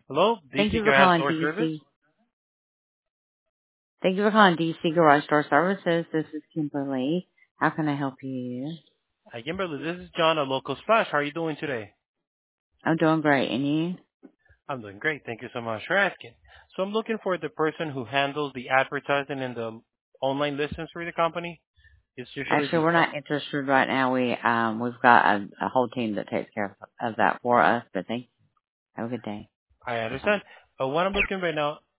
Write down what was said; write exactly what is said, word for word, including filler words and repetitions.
Hello, Thank D C you for Garage calling Door Service. D C. Thank you for calling D C Garage Door Services. This is Kimberly. How can I help you? Hi, Kimberly. This is John at Local Splash. How are you doing today? I'm doing great. And you? I'm doing great. Thank you so much for asking. So I'm looking for the person who handles the advertising and the online listings for the company. It's usually Actually, the. we're not interested right now. We um we've got a, a whole team that takes care of, of that for us. But thank you. Have a good day. I understand. Uh, what I'm looking right now,